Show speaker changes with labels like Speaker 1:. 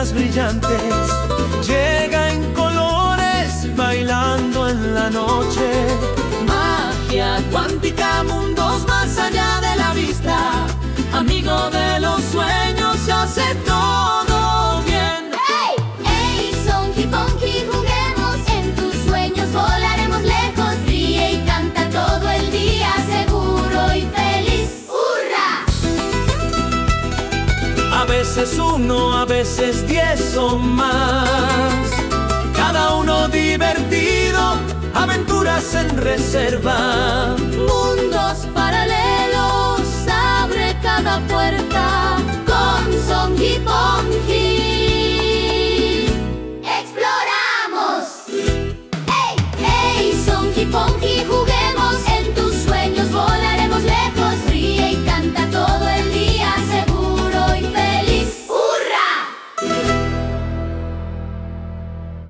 Speaker 1: estrellas brillantes, llega en colores, bailando en la noche.
Speaker 2: Magia cuántica, mundos más allá de la vista, amigo de los sueños, se hace todo bien.
Speaker 3: ¡Hey! ¡Hey! Sonky Ponky, juguemos, en tus sueños volaremos lejos. Ríe y canta todo el día, seguro y feliz. ¡Hurra!
Speaker 1: A veces uno, a veces 10 o más, cada uno divertido, aventuras en reserva.